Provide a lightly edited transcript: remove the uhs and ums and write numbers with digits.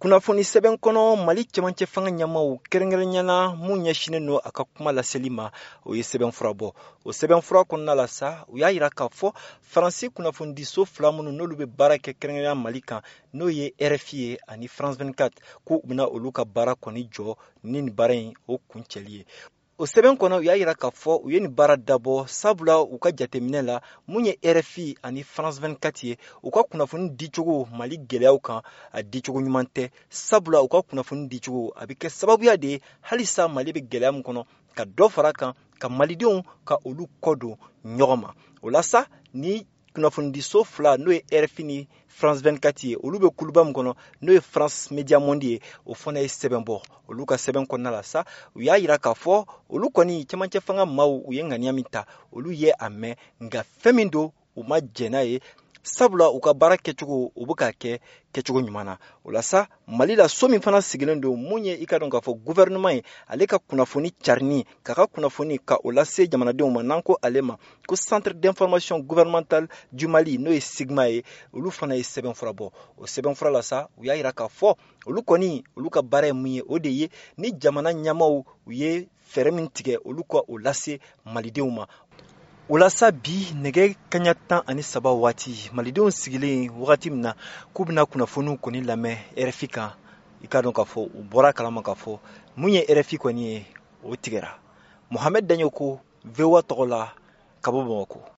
kunnafoni sɛbɛn kɔnɔ Mali cɛmancɛ fanga ɲɛmaaw kɛrɛnkɛrɛnyana mun ɲɛsinen no a ka kuma laseli ma o ye sɛbɛnfura bɔ. O sɛbɛnfura kɔnɔna la sa u y'a yira k'a fɔ Faransi kunnafonidiso fila minnu n'olu bɛ baara kɛ kɛrɛnkɛrɛnya Mali kan n'o ye RFI ye ani France 24 ko u bɛna olu ka baara kɔni jɔ ni nin baara in o kuncɛli ye. O sɛbɛn kɔnɔ u y'a yira k'a fɔ u ye nin baara dabɔ sabula u ka jateminɛ la mun ye RFI ani France 24 ye u ka kunnafoni dicogo Mali gɛlɛyaw kan a dicogo ɲuman tɛ sabula u ka kunnafoni dicogo a bɛ kɛ sababuya de ye halisa Mali bɛ gɛlɛya min kɔnɔ ka dɔ fara kan ka malidenw ka olu kɔ don ɲɔgɔn ma. O la sa ni kunnafonidiso fila n'o ye RFI ni France 24 ye olu bɛ kuluba min kɔnɔ n'o ye France Media Monde ye o fana ye sɛbɛn bɔ olu ka sɛbɛn kɔnɔna la sa u y'a yira k'a fɔ olu kɔni cɛmancɛ fanga maaw u ye ŋaniya min ta olu ye a mɛn nka fɛn min don u ma jɛn n'a ye sabula u ka baara kɛcogo u bɛ k'a kɛ kɛcogo ɲuman na. O la sa Mali la so min fana sigilen don mun ye i ka dɔn k'a fɔ gouvernement ye ale ka kunnafoni carini k'a ka kunnafoni ka o lase jamanadenw ma n'an ko ale ma ko Centre d'information gouvernementale du Mali n'o ye SIGMA ye olu fana ye sɛbɛnfura bɔ. O sɛbɛnfura la sa u y'a yira k'a fɔ olu kɔni olu ka baara ye mun ye o de ye ni jamana ɲɛmaaw u ye fɛɛrɛ min tigɛ olu ka o lase malidenw ma. O la sa bi nɛgɛ kaɲa 13 waati malidenw sigilen wagati min na k'u bɛna kunnafoniw kɔni lamɛn RFI kan i ka dɔn k'a fɔ u bɔra kalama k'a fɔ mun ye RFI kɔni ye o tigɛra. Mohamed Daɲoko VOA tɔgɔ la ka bɔ Bamakɔ.